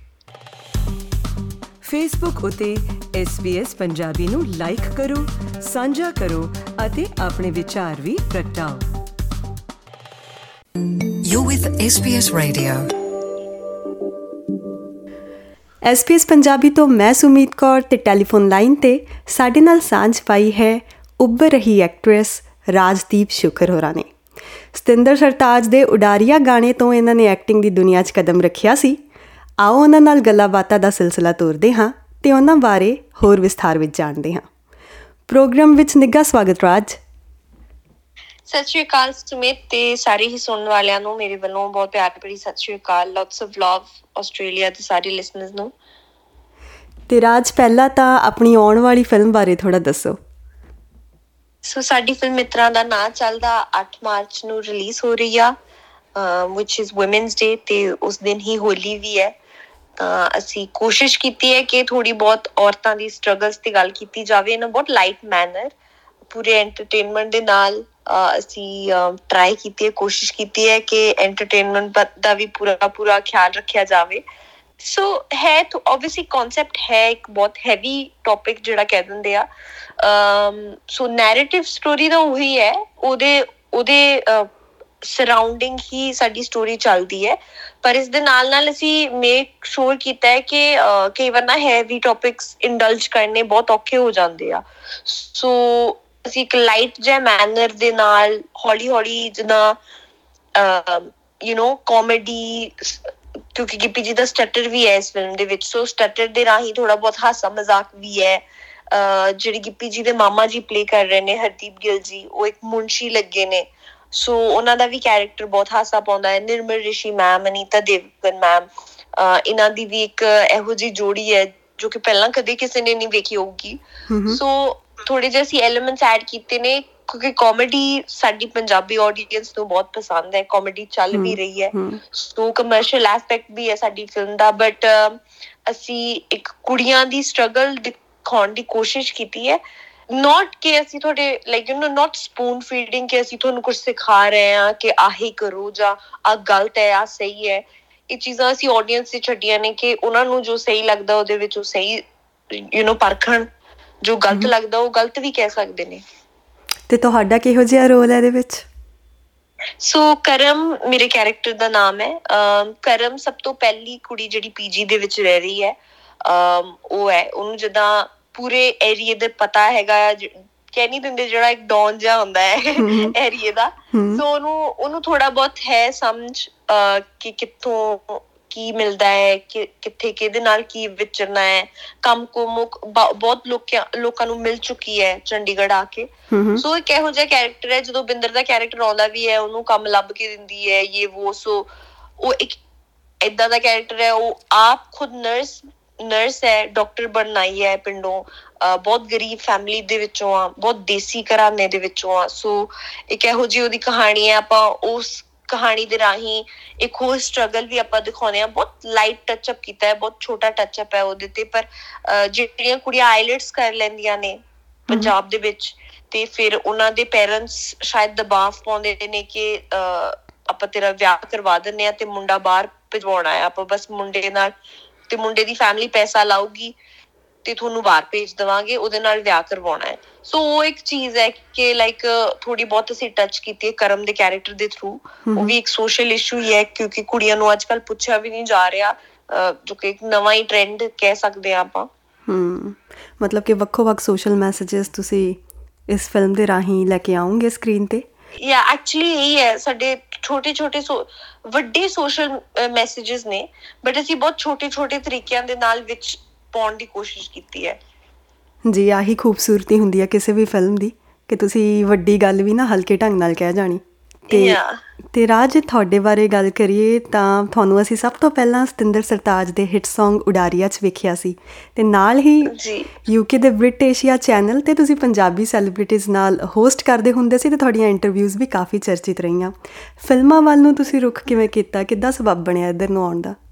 ਫੇਸਬੁੱਕ ਉੱਤੇ ਐਸ ਬੀ ਐਸ ਪੰਜਾਬੀ ਨੂੰ ਲਾਈਕ ਕਰੋ, ਸਾਂਝਾ ਕਰੋ ਅਤੇ ਆਪਣੇ ਵਿਚਾਰ ਵੀ ਪ੍ਰਗਟਾਓ। You're with S B S Radio. S B S Punjabi ਤੋਂ ਮੈਂ ਸੁਮੀਤ ਕੌਰ, ਤੇ ਟੈਲੀਫੋਨ ਲਾਈਨ 'ਤੇ ਸਾਡੇ ਨਾਲ ਸਾਂਝ ਪਾਈ ਹੈ ਉੱਭਰ ਰਹੀ ਐਕਟਰੈਸ ਰਾਜਦੀਪ ਸ਼ੁਕਰ ਹੋਰਾਂ ਨੇ। ਸਤਿੰਦਰ ਸਰਤਾਜ ਦੇ ਉਡਾਰੀਆ ਗਾਣੇ ਤੋਂ ਇਹਨਾਂ ਨੇ ਐਕਟਿੰਗ ਦੀ ਦੁਨੀਆ 'ਚ ਕਦਮ ਰੱਖਿਆ ਸੀ। ਆਓ ਉਹਨਾਂ ਨਾਲ ਗੱਲਾਂ ਬਾਤਾਂ ਦਾ ਸਿਲਸਿਲਾ ਤੋਰਦੇ ਹਾਂ ਅਤੇ ਉਹਨਾਂ ਬਾਰੇ ਹੋਰ ਵਿਸਥਾਰ ਵਿੱਚ ਜਾਣਦੇ ਹਾਂ। ਪ੍ਰੋਗਰਾਮ ਵਿੱਚ ਨਿੱਘਾ ਸਵਾਗਤ ਰਾਜ। ਸਤਿ ਸ਼੍ਰੀ ਅਕਾਲ ਸੁਮਿਤ ਤੇ ਸਾਰੇ ਹੀ ਸੁਣਨ ਵਾਲਿਆਂ ਨੂੰ ਮੇਰੇ ਵੱਲੋਂ ਬਹੁਤ ਪਿਆਰ ਭਰੀ Sat Sri Akal. Lots of love Australia ਦੇ ਸਾਰੇ ਲਿਸਨਰਸ ਨੂੰ। ਤੇ ਰਾਜ, ਪਹਿਲਾਂ ਤਾਂ ਆਪਣੀ ਆਉਣ ਵਾਲੀ ਫਿਲਮ ਬਾਰੇ ਥੋੜ੍ਹਾ ਦੱਸੋ। ਸੋ ਸਾਡੀ ਫਿਲਮ ਮਿੱਤਰਾਂ ਦਾ ਨਾਂ ਚੱਲਦਾ ਅੱਠ ਮਾਰਚ ਨੂੰ ਰਿਲੀਜ਼ ਹੋ ਰਹੀ ਆ, ਵਿਚ ਇਜ਼ ਵੂਮੈਨਸ ਡੇ, ਤੇ ਉਸ ਦਿਨ ਹੀ ਹੋਲੀ ਵੀ ਹੈ। ਤਾਂ ਅਸੀਂ ਕੋਸ਼ਿਸ਼ ਕੀਤੀ ਹੈ ਕਿ ਥੋੜ੍ਹੀ ਬਹੁਤ ਔਰਤਾਂ ਦੀ ਸਟਰਗਲਸ ਤੇ ਗੱਲ ਕੀਤੀ ਜਾਵੇ ਇਨ ਬਹੁਤ ਲਾਈਟ ਮੈਨਰ, ਪੂਰੇ ਐਂਟਰਟੇਨਮੈਂਟ ਦੇ ਨਾਲ। ਅਸੀਂ ਟਰਾਈ ਕੀਤੀ ਹੈ, ਕੋਸ਼ਿਸ਼ ਕੀਤੀ ਹੈ ਕਿ ਐਂਟਰਟੇਨਮੈਂਟ ਦਾ ਵੀ ਪੂਰਾ ਪੂਰਾ ਖਿਆਲ ਰੱਖਿਆ ਜਾਵੇ। ਸੋ ਹੈ ਓਬਵੀਅਸਲੀ ਕੌਨਸੈਪਟ ਹੈ ਇੱਕ ਬਹੁਤ ਹੈਵੀ ਟੋਪਿਕ ਜਿਹੜਾ ਕਹਿ ਦਿੰਦੇ ਆ। ਸੋ ਨੈਰੇਟਿਵ ਸਟੋਰੀ ਤਾਂ ਉਹੀ ਹੈ, ਉਹਦੇ ਉਹਦੇ ਸਰਾਊਂਡਿੰਗ ਹੀ ਸਾਡੀ ਸਟੋਰੀ ਚੱਲਦੀ ਹੈ, ਪਰ ਇਸ ਦੇ ਨਾਲ ਨਾਲ ਅਸੀਂ ਮੇਕ ਸ਼ੋਰ ਕੀਤਾ ਹੈ ਕਿ ਕਈ ਵਾਰ ਨਾ ਹੈਵੀ ਟੋਪਿਕਸ ਇੰਡਲਜ ਕਰਨੇ ਬਹੁਤ ਔਖੇ ਹੋ ਜਾਂਦੇ ਆ। ਸੋ ਅਸੀਂ ਇੱਕ ਲਾਈਟ ਜਿਹਾ ਮੈਨਰ ਦੇ ਨਾਲ ਹੌਲੀ ਹੌਲੀ ਜਿੱਦਾਂ ਯੂ ਨੋ ਕਾਮੇਡੀ, ਕਿਉਂਕਿ ਗਿੱਪੀ ਜੀ ਦਾ ਸਟਟਰ ਵੀ ਹੈ ਇਸ ਫਿਲਮ ਦੇ ਵਿੱਚ, ਸੋ ਸਟਟਰ ਦੇ ਰਾਹੀਂ ਥੋੜ੍ਹਾ ਬਹੁਤ ਹਾਸਾ ਮਜ਼ਾਕ ਵੀ ਹੈ। ਅਹ ਜਿਹੜੇ ਗਿੱਪੀ ਜੀ ਦੇ ਮਾਮਾ ਜੀ ਪਲੇ ਕਰ ਰਹੇ ਨੇ ਹਰਦੀਪ ਗਿੱਲ ਜੀ, ਉਹ ਇੱਕ ਮੁਨਸ਼ੀ ਲੱਗੇ ਨੇ, ਸੋ ਉਹਨਾਂ ਦਾ ਵੀ ਕੈਰੈਕਟਰ ਬਹੁਤ ਹਾਸਾ ਪਾਉਂਦਾ ਹੈ। ਨਿਰਮਲ ਰਿਸ਼ੀ ਮੈਮ, ਅਨੀਤਾ ਦੇਵਗਨ ਮੈਮ, ਇਹਨਾਂ ਦੀ ਵੀ ਇੱਕ ਇਹੋ ਜਿਹੀ ਜੋੜੀ ਹੈ ਜੋ ਕਿ ਪਹਿਲਾਂ ਕਦੇ ਕਿਸੇ ਨੇ ਨਹੀਂ ਵੇਖੀ ਹੋਊਗੀ। ਸੋ ਥੋੜੇ ਜਿਹੇ ਅਸੀਂ ਐਲੀਮੈਂਟਸ ਐਡ ਕੀਤੇ ਨੇ ਕਿਉਂਕਿ ਕਾਮੇਡੀ ਸਾਡੀ ਪੰਜਾਬੀ ਆਡੀਅנס ਨੂੰ ਬਹੁਤ ਪਸੰਦ ਹੈ, ਕਾਮੇਡੀ ਚੱਲ ਵੀ ਰਹੀ ਹੈ, ਸੋ ਕਮਰਸ਼ੀਅਲ ਐਸਪੈਕਟ ਵੀ ਹੈ ਸਾਡੀ ਫਿਲਮ ਦਾ। ਬਟ ਅਸੀਂ ਇੱਕ ਕੁੜੀਆਂ ਦੀ ਸਟਰਗਲ ਦਿਖਾਉਣ ਦੀ ਕੋਸ਼ਿਸ਼ ਕੀਤੀ ਹੈ, ਨੋਟ ਕਿ ਅਸੀਂ ਤੁਹਾਡੇ like you know not spoon feeding ਕਿ ਅਸੀਂ ਤੁਹਾਨੂੰ ਕੁਛ ਸਿਖਾ ਰਹੇ ਹਾਂ ਕਿ ਆਹੀ ਕਰੋ ਜਾਂ ਆਹ ਗਲਤ ਹੈ ਆਹ ਸਹੀ ਹੈ। ਇਹ ਚੀਜ਼ਾਂ ਅਸੀਂ ਆਡੀਅנס ਤੇ ਛੱਡੀਆਂ ਨੇ ਕਿ ਉਹਨਾਂ ਨੂੰ ਜੋ ਸਹੀ ਲੱਗਦਾ ਉਹਦੇ ਵਿੱਚ ਉਹ ਸਹੀ ਯੂ ਨੋ ਪਰਖਣ, ਜੋ ਗਲਤ ਲੱਗਦਾ ਉਹ ਗਲਤ ਵੀ ਕਹਿ ਸਕਦੇ ਨੇ। ਤੇ ਤੁਹਾਡਾ ਕਿਹੋ ਜਿਹਾ ਰੋਲ ਹੈ ਇਹਦੇ ਵਿੱਚ? ਸੋ ਕਰਮ ਮੇਰੇ ਕੈਰੈਕਟਰ ਦਾ ਨਾਮ ਹੈ। ਕਰਮ ਸਭ ਤੋਂ ਪਹਿਲੀ ਕੁੜੀ ਜਿਹੜੀ ਪੀਜੀ ਦੇ ਵਿੱਚ ਰਹਿ ਰਹੀ ਹੈ, ਉਹ ਹੈ। ਉਹਨੂੰ ਜਿੱਦਾਂ ਪੂਰੇ ਏਰੀਏ ਦੇ ਪਤਾ ਹੈਗਾ, ਕਹਿ ਨੀ ਦਿੰਦੇ ਜਿਹੜਾ ਇੱਕ ਡੌਨ ਜਿਹਾ ਹੁੰਦਾ ਹੈ ਏਰੀਏ ਦਾ, ਸੋ ਉਹਨੂੰ ਉਹਨੂੰ ਥੋੜਾ ਬਹੁਤ ਹੈ ਸਮਝ ਕਿ ਕਿੱਥੋਂ ਕੀ ਮਿਲਦਾ ਹੈ, ਕਿ ਕਿੱਥੇ ਕਿਹਦੇ ਨਾਲ ਕੀ ਵਿਚਰਨਾ ਹੈ। ਕੰਮ ਕੁਮ ਬਹੁਤ ਲੋਕਾਂ ਲੋਕਾਂ ਨੂੰ ਮਿਲ ਚੁੱਕੀ ਹੈ ਚੰਡੀਗੜ੍ਹ ਆ ਕੇ। ਸੋ ਇੱਕ ਇਹੋ ਜਿਹਾ ਕੈਰੈਕਟਰ ਹੈ, ਜਦੋਂ ਬਿੰਦਰ ਦਾ ਕੈਰੈਕਟਰ ਆਉਂਦਾ ਵੀ ਹੈ ਉਹਨੂੰ ਕੰਮ ਲੱਭ ਕੇ ਦਿੰਦੀ ਹੈ ਯੇ ਵੋ। ਸੋ ਉਹ ਇੱਕ ਏਦਾਂ ਦਾ ਕੈਰੈਕਟਰ ਹੈ। ਉਹ ਆਪ ਖੁਦ ਨਰਸ ਨਰਸ ਹੈ, ਡਾਕਟਰ ਬਣਨ ਆਈ ਹੈ ਪਿੰਡੋਂ, ਬਹੁਤ ਗਰੀਬ ਫੈਮਿਲੀ ਦੇ ਵਿੱਚੋਂ ਆ, ਬਹੁਤ ਦੇਸੀ ਘਰਾਣੇ ਦੇ ਵਿੱਚੋਂ ਆ। ਸੋ ਇੱਕ ਇਹੋ ਜਿਹੀ ਉਹਦੀ ਕਹਾਣੀ ਹੈ। ਆਪਾਂ ਉਸ ਕਹਾਣੀ ਦੇ ਰਾਹੀਂ ਇੱਕ ਹੋਰ ਸਟਰਗਲ ਵੀ ਆਪਾਂ ਦਿਖਾਉਂਦੇ ਹਾਂ। ਬਹੁਤ ਲਾਈਟ ਟੱਚਅਪ ਕੀਤਾ ਹੈ, ਬਹੁਤ ਛੋਟਾ ਟੱਚਅਪ ਹੈ ਉਹਦੇ ਤੇ, ਪਰ ਜਿਹੜੀਆਂ ਕੁੜੀਆਂ ਆਈਲੈਟਸ ਕਰ ਲੈਂਦੀਆਂ ਨੇ ਪੰਜਾਬ ਦੇ ਵਿੱਚ ਤੇ ਫਿਰ ਉਹਨਾਂ ਦੇ ਪੇਰੈਂਟਸ ਸ਼ਾਇਦ ਦਬਾਅ ਪਾਉਂਦੇ ਨੇ ਕਿ ਆਪਾਂ ਤੇਰਾ ਵਿਆਹ ਕਰਵਾ ਦਿੰਦੇ ਹਾਂ ਤੇ ਮੁੰਡਾ ਬਾਹਰ ਭਿਜਵਾਉਣਾ ਹੈ, ਆਪਾਂ ਬਸ ਮੁੰਡੇ ਨਾਲ, ਤੇ ਮੁੰਡੇ ਦੀ ਫੈਮਿਲੀ ਪੈਸਾ ਲਾਊਗੀ ਤੇ ਤੁਹਾਨੂੰ ਬਾਹਰ ਭੇਜ ਦੇਵਾਂਗੇ, ਉਹਦੇ ਨਾਲ ਵਿਆਹ ਕਰਵਾਉਣਾ ਹੈ। ਸੋ ਉਹ ਇੱਕ ਚੀਜ਼ ਹੈ ਕਿ ਲਾਈਕ ਥੋੜ੍ਹੀ ਬਹੁਤ ਅਸੀਂ ਟੱਚ ਕੀਤੀ ਹੈ ਕਰਮ ਦੇ ਕੈਰੈਕਟਰ ਦੇ ਥਰੂ। ਉਹ ਵੀ ਇੱਕ ਸੋਸ਼ਲ ਇਸ਼ੂ ਹੀ ਹੈ ਕਿਉਂਕਿ ਕੁੜੀਆਂ ਨੂੰ ਅੱਜ ਕੱਲ੍ਹ ਪੁੱਛਿਆ ਵੀ ਨਹੀਂ ਜਾ ਰਿਹਾ, ਜੋ ਕਿ ਇੱਕ ਨਵਾਂ ਹੀ ਟਰੈਂਡ ਕਹਿ ਸਕਦੇ ਹਾਂ ਆਪਾਂ। ਹਮ ਮਤਲਬ ਕਿ ਵੱਖੋ ਵੱਖ ਸੋਸ਼ਲ ਮੈਸੇਜਿਸ ਤੁਸੀਂ ਇਸ ਫਿਲਮ ਦੇ ਰਾਹੀਂ ਲੈ ਕੇ ਆਉਂਗੇ ਸਕਰੀਨ ਤੇ? ਯਾ ਐਕਚੁਅਲੀ ਇਹੀ ਹੈ, ਸਾਡੇ ਛੋਟੇ ਛੋਟੇ ਸੋ ਵੱਡੇ ਸੋਸ਼ਲ ਮੈਸੇਜਿਸ ਨੇ, ਬਟ ਅਸੀਂ ਬਹੁਤ ਛੋਟੇ ਛੋਟੇ ਤਰੀਕਿਆਂ ਦੇ ਨਾਲ ਵਿੱਚ ਪਾਉਣ ਦੀ ਕੋਸ਼ਿਸ਼ ਕੀਤੀ ਹੈ। ਜੀ, ਆਹੀ ਖੂਬਸੂਰਤੀ ਹੁੰਦੀ ਹੈ ਕਿਸੇ ਵੀ ਫਿਲਮ ਦੀ ਕਿ ਤੁਸੀਂ ਵੱਡੀ ਗੱਲ ਵੀ ਨਾ ਹਲਕੇ ਢੰਗ ਨਾਲ ਕਹਿ ਜਾਣੀ। ਤੇ ਤੇ ਰਾਜ, ਤੁਹਾਡੇ ਬਾਰੇ ਗੱਲ ਕਰੀਏ ਤਾਂ ਤੁਹਾਨੂੰ ਅਸੀਂ ਸਭ ਤੋਂ ਪਹਿਲਾਂ ਸਤਿੰਦਰ ਸਰਤਾਜ ਦੇ ਹਿੱਟ ਸੌਂਗ ਉਡਾਰੀਆ 'ਚ ਵੇਖਿਆ ਸੀ, ਅਤੇ ਨਾਲ ਹੀ ਯੂਕੇ ਦੇ ਬ੍ਰਿਟ ਏਸ਼ੀਆ ਚੈਨਲ 'ਤੇ ਤੁਸੀਂ ਪੰਜਾਬੀ ਸੈਲੀਬ੍ਰਿਟੀਜ਼ ਨਾਲ ਹੋਸਟ ਕਰਦੇ ਹੁੰਦੇ ਸੀ ਅਤੇ ਤੁਹਾਡੀਆਂ ਇੰਟਰਵਿਊਜ਼ ਵੀ ਕਾਫੀ ਚਰਚਿਤ ਰਹੀਆਂ। ਫਿਲਮਾਂ ਵੱਲ ਨੂੰ ਤੁਸੀਂ ਰੁਖ ਕਿਵੇਂ ਕੀਤਾ? ਕਿੱਦਾਂ ਸਬੱਬ ਬਣਿਆ ਇੱਧਰ ਨੂੰ ਆਉਣ ਦਾ?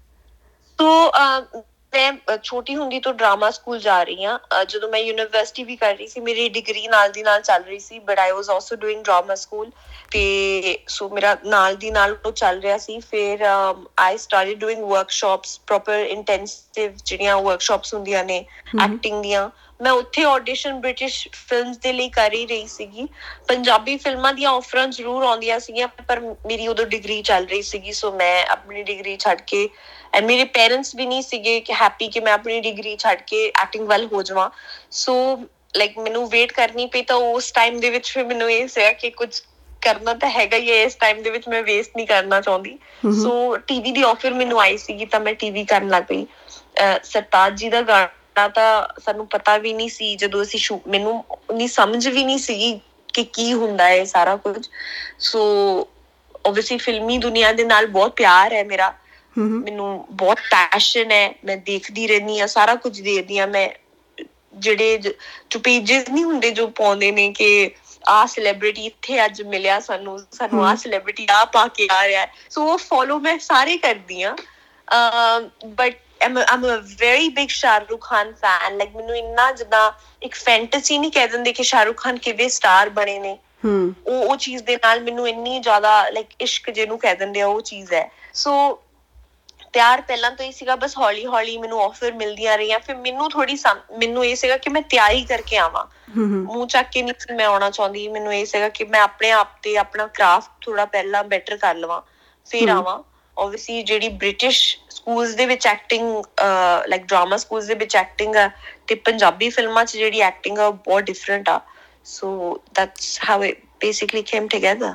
ਸੋ ਮੈਂ ਛੋਟੀ ਹੁੰਦੀ ਤੋਂ ਡਰਾਮਾ ਸਕੂਲ ਜਾ ਰਹੀ ਹਾਂ। ਜਦੋਂ ਮੈਂ ਯੂਨੀਵਰਸਿਟੀ ਵੀ ਕਰ ਰਹੀ ਸੀ, ਮੇਰੀ ਡਿਗਰੀ ਨਾਲ ਦੀ ਨਾਲ ਚੱਲ ਰਹੀ ਸੀ, but I was also doing drama school, ਤੇ ਸੋ ਮੇਰਾ ਨਾਲ ਦੀ ਨਾਲ ਉਹ ਚੱਲ ਰਿਹਾ ਸੀ। ਫਿਰ I started doing workshops, proper intensive ਜਿਹੜੀਆਂ ਵਰਕਸ਼ਾਪਸ ਹੁੰਦੀਆਂ ਨੇ ਐਕਟਿੰਗ ਦੀਆਂ। ਮੈਂ ਉੱਥੇ ਆਡੀਸ਼ਨ ਬ੍ਰਿਟਿਸ਼ ਫਿਲਮਸ ਦੇ ਲਈ ਕਰ ਹੀ ਰਹੀ ਸੀਗੀ। ਪੰਜਾਬੀ ਫਿਲਮਾਂ ਦੀਆਂ ਆਫਰਾਂ ਜ਼ਰੂਰ ਆਉਂਦੀਆਂ ਸੀਗੀਆਂ, ਪਰ ਮੇਰੀ ਉਦੋਂ ਡਿਗਰੀ ਚੱਲ ਰਹੀ ਸੀਗੀ, ਸੋ ਮੈਂ ਆਪਣੀ ਡਿਗਰੀ ਛੱਡ ਕੇ, ਐਂਡ ਮੇਰੇ ਪੇਰੈਂਟਸ ਵੀ ਨਹੀਂ ਸੀਗੇ ਕਿ ਹੈਪੀ ਕਿ ਮੈਂ ਆਪਣੀ ਡਿਗਰੀ ਛੱਡ ਕੇ ਐਕਟਿੰਗ ਵੱਲ ਹੋ ਜਾਵਾਂ। ਸੋ ਲਾਈਕ ਮੈਨੂੰ ਵੇਟ ਕਰਨੀ ਪਈ। ਤਾਂ ਉਸ ਟਾਈਮ ਦੇ ਵਿੱਚ ਫਿਰ ਮੈਨੂੰ ਇਹ ਸੀਗਾ ਕਿ ਕੁਝ ਕਰਨਾ ਤਾਂ ਹੈਗਾ ਹੀ ਹੈ ਇਸ ਟਾਈਮ ਦੇ ਵਿੱਚ, ਮੈਂ ਵੇਸਟ ਨਹੀਂ ਕਰਨਾ ਚਾਹੁੰਦੀ। ਸੋ ਟੀਵੀ ਦੀ ਆਫਰ ਮੈਨੂੰ ਆਈ ਸੀਗੀ ਤਾਂ ਮੈਂ ਟੀਵੀ ਕਰਨ ਲੱਗ ਪਈ। ਅਹ ਸਰਤਾਜ ਜੀ ਦਾ ਗਾਣਾ ਤਾਂ ਸਾਨੂੰ ਪਤਾ ਵੀ ਨਹੀਂ ਸੀ ਜਦੋਂ ਅਸੀਂ ਸ਼ੂ ਮੈਨੂੰ ਉਨੀ ਸਮਝ ਵੀ ਨਹੀਂ ਸੀਗੀ ਕਿ ਕੀ ਹੁੰਦਾ ਹੈ ਸਾਰਾ ਕੁਝ। ਸੋ ਓਬਵੀਅਸਲੀ ਫਿਲਮੀ ਦੁਨੀਆ ਦੇ ਨਾਲ ਬਹੁਤ ਪਿਆਰ ਹੈ ਮੇਰਾ, ਮੈਨੂੰ ਬਹੁਤ ਪੈਸ਼ਨ ਹੈ, ਮੈਂ ਦੇਖਦੀ ਰਹਿੰਦੀ ਹਾਂ, ਸਾਰਾ ਕੁਝ ਦੇਖਦੀ ਹਾਂ ਮੈਂ। ਜਿਹੜੇ ਜੋ ਪੇਜਿਸ ਨਹੀਂ ਹੁੰਦੇ ਜੋ ਪਾਉਂਦੇ ਨੇ ਕਿ ਆਹ ਸੈਲੀਬ੍ਰਿਟੀ ਇੱਥੇ ਅੱਜ ਮਿਲਿਆ ਸਾਨੂੰ, ਸਾਨੂੰ ਆਹ ਸੈਲੀਬ੍ਰਿਟੀ ਆਹ ਪਾ ਕੇ ਆ ਰਿਹਾ, ਸੋ ਉਹ ਫੋਲੋ ਮੈਂ ਸਾਰੇ ਕਰਦੀ ਹਾਂ। But I'm a, I'm a very big Shahrukh Khan fan, like ਮੈਨੂੰ ਇੰਨਾ ਜਿੱਦਾਂ ਇੱਕ ਫੈਂਟਸੀ ਨਹੀਂ ਕਹਿ ਦਿੰਦੇ ਕਿ ਸ਼ਾਹਰੁਖ ਖਾਨ ਕਿਵੇਂ ਸਟਾਰ ਬਣੇ ਨੇ, ਉਹ ਉਹ ਚੀਜ਼ ਦੇ ਨਾਲ ਮੈਨੂੰ ਇੰਨੀ ਜ਼ਿਆਦਾ ਲਾਈਕ ਇਸ਼ਕ ਜਿਹਨੂੰ ਕਹਿ ਦਿੰਦੇ ਆ ਉਹ ਚੀਜ਼ ਹੈ। ਸੋ ਪਿਆਰ ਪਹਿਲਾਂ ਤੋਂ ਹੀ ਸੀਗਾ, ਬਸ ਹੌਲੀ ਹੌਲੀ ਮੈਨੂੰ ਆਫਰ ਮਿਲਦੀਆਂ ਰਹੀਆਂ। ਫਿਰ ਮੈਨੂੰ ਥੋੜੀ ਮੈਨੂੰ ਇਹ ਸੀਗਾ ਕਿ ਮੈਂ ਤਿਆਰੀ ਕਰਕੇ ਆਵਾਂ, ਮੂੰਹ ਚੱਕ ਕੇ ਨਹੀਂ ਸੀ ਮੈਂ ਆਉਣਾ ਚਾਹੁੰਦੀ। ਮੈਨੂੰ ਇਹ ਸੀਗਾ ਕਿ ਮੈਂ ਆਪਣੇ ਆਪ ਤੇ ਆਪਣਾ ਕਰਾਫਟ ਥੋੜਾ ਪਹਿਲਾਂ ਬੈਟਰ ਕਰ ਲਵਾਂ ਫਿਰ ਆਵਾਂ। ਓਬਵੀਅਸਲੀ ਜਿਹੜੀ ਬ੍ਰਿਟਿਸ਼ ਸਕੂਲਸ ਦੇ ਵਿੱਚ ਐਕਟਿੰਗ, ਲਾਈਕ ਡਰਾਮਾ ਸਕੂਲਸ ਦੇ ਵਿੱਚ ਐਕਟਿੰਗ ਆ ਤੇ ਪੰਜਾਬੀ ਫਿਲਮਾਂ 'ਚ ਜਿਹੜੀ ਐਕਟਿੰਗ ਆ ਉਹ ਬਹੁਤ ਡਿਫਰੈਂਟ ਆ। So that's how it basically came together.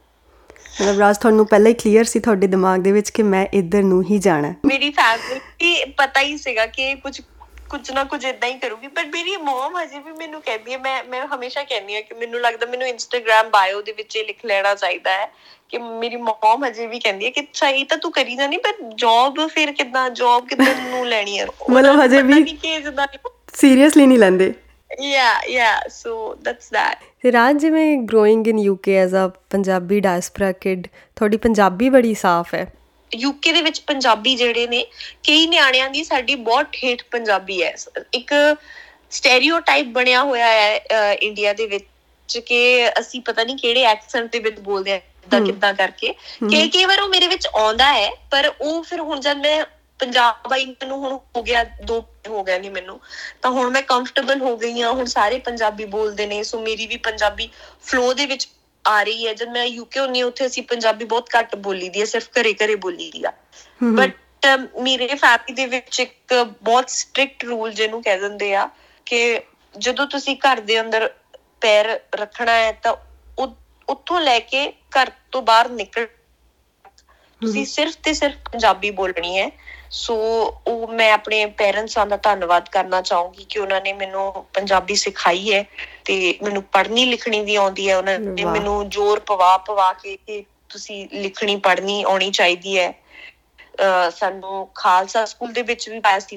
ਮਤਲਬ ਰਾਜ ਤੁਹਾਨੂੰ ਪਹਿਲਾਂ ਹੀ ਕਲੀਅਰ ਸੀ ਤੁਹਾਡੇ ਦਿਮਾਗ ਦੇ ਵਿੱਚ ਕਿ ਮੈਂ ਇੱਧਰ ਨੂੰ ਹੀ ਜਾਣਾ? ਮੇਰੀ ਫੈਮਿਲੀ ਪਤਾ ਹੀ ਸੀਗਾ ਕਿ ਕੁਝ ਕੁਝ ਨਾ ਕੁਝ ਏਦਾਂ ਹੀ ਕਰੂਗੀ। ਬਟ ਮੇਰੀ ਮੋਮ ਹਜੇ ਵੀ ਮੈਨੂੰ ਕਹਿੰਦੀ ਹੈ, ਮੈਂ ਮੈਂ ਹਮੇਸ਼ਾ ਕਹਿੰਦੀ ਹਾਂ ਕਿ ਮੈਨੂੰ ਲੱਗਦਾ ਮੈਨੂੰ ਇੰਸਟਾਗ੍ਰਾਮ ਬਾਇਓ ਦੇ ਵਿੱਚ ਇਹ ਲਿਖ ਲੈਣਾ ਚਾਹੀਦਾ ਹੈ ਕਿ ਮੇਰੀ ਮੋਮ ਹਜੇ ਵੀ ਕਹਿੰਦੀ ਹੈ ਕਿ ਸਹੀ ਤਾਂ ਤੂੰ ਕਰੀ ਜਾਂਦੀ ਪਰ ਜੋਬ ਫਿਰ ਕਿੱਦਾਂ, ਜੋਬ ਕਿੱਦਾਂ ਨੂੰ ਲੈਣੀ ਹੈ। ਮਤਲਬ ਹਜੇ ਵੀ ਸੀਰੀਅਸਲੀ ਨਹੀਂ ਲੈਂਦੇ। Yeah, yeah, so that's that. ਤੇ ਰਾਜ ਜਿਵੇਂ growing in UK as a Punjabi diaspora kid, ਤੁਹਾਡੀ ਪੰਜਾਬੀ ਬੜੀ ਸਾਫ਼ ਹੈ। ਯੂਕੇ ਦੇ ਵਿੱਚ ਪੰਜਾਬੀ ਜਿਹੜੇ ਨੇ ਕਈ ਨਿਆਣਿਆਂ ਦੀ ਸਾਡੀ ਬਹੁਤ ਠੇਠ ਪੰਜਾਬੀ ਹੈ। ਇੱਕ ਸਟੈਰੀਓਟਾਈਪ ਬਣਿਆ ਹੋਇਆ ਹੈ ਇੰਡੀਆ ਦੇ ਵਿੱਚ ਕਿ ਅਸੀਂ ਪਤਾ ਨਹੀਂ ਕਿਹੜੇ ਐਕਸੈਂਟ ਦੇ ਵਿੱਚ ਬੋਲਦੇ ਹਾਂ, ਕਿੱਦਾਂ ਕਿੱਦਾਂ ਕਰਕੇ। ਕਈ ਕਈ ਵਾਰ ਉਹ ਮੇਰੇ ਵਿੱਚ ਆਉਂਦਾ ਹੈ, ਪਰ ਉਹ ਫਿਰ ਹੁਣ ਜਦ ਮੈਂ ਪੰਜਾਬ ਆਈ, ਮੈਨੂੰ ਹੁਣ ਹੋ ਗਿਆ ਦੋ ਹੋ ਗਏ ਨੇ ਮੈਨੂੰ, ਤਾਂ ਹੁਣ ਮੈਂ ਕੰਫਰਟੇਬਲ ਹੋ ਗਈ ਹਾਂ, ਹੁਣ ਸਾਰੇ ਪੰਜਾਬੀ ਬੋਲਦੇ ਨੇ। ਸੋ ਮੇਰੀ ਵੀ ਪੰਜਾਬੀ ਫਲੋ ਦੇ ਵਿੱਚ ਆ ਰਹੀ ਹੈ। ਜਦ ਮੈਂ ਯੂਕੇ ਹੁੰਦੀ ਹਾਂ ਉੱਥੇ ਅਸੀਂ ਪੰਜਾਬੀ ਬਹੁਤ ਘੱਟ ਬੋਲੀ ਦੀ ਹੈ, ਸਿਰਫ ਘਰੇ ਘਰੇ ਬੋਲੀ ਦੀ ਆ। ਬਟ ਮੇਰੇ ਫੈਮਿਲੀ ਦੇ ਵਿੱਚ ਇੱਕ ਬਹੁਤ ਸਟ੍ਰਿਕਟ ਰੂਲ ਜਿਹਨੂੰ ਕਹਿ ਦਿੰਦੇ ਆ ਕਿ ਜਦੋਂ ਤੁਸੀਂ ਘਰ ਦੇ ਅੰਦਰ ਪੈਰ ਰੱਖਣਾ ਹੈ ਤਾਂ ਉੱਥੋਂ ਲੈ ਕੇ ਘਰ ਤੋਂ ਬਾਹਰ ਨਿਕਲ ਤੁਸੀਂ ਸਿਰਫ ਤੇ ਸਿਰਫ ਪੰਜਾਬੀ ਬੋਲਣੀ ਹੈ। ਸੋ ਉਹ ਮੈਂ ਆਪਣੇ ਪੇਰੈਂਟਸਾਂ ਦਾ ਧੰਨਵਾਦ ਕਰਨਾ ਚਾਹੂੰਗੀ ਕਿ ਉਹਨਾਂ ਨੇ ਮੈਨੂੰ ਪੰਜਾਬੀ ਸਿਖਾਈ ਹੈ ਤੇ ਮੈਨੂੰ ਪੜ੍ਹਨੀ ਲਿਖਣੀ ਵੀ ਆਉਂਦੀ ਹੈ। ਉਹਨਾਂ ਨੇ ਮੈਨੂੰ ਜ਼ੋਰ ਪਵਾ ਪਵਾ ਕੇ ਕਿ ਤੁਸੀਂ ਲਿਖਣੀ ਪੜ੍ਹਨੀ ਆਉਣੀ ਚਾਹੀਦੀ ਹੈ। ਅਹ ਸਾਨੂੰ ਖਾਲਸਾ ਸਕੂਲ ਦੇ ਵਿੱਚ ਵੀ ਪਾਇਆ ਸੀ।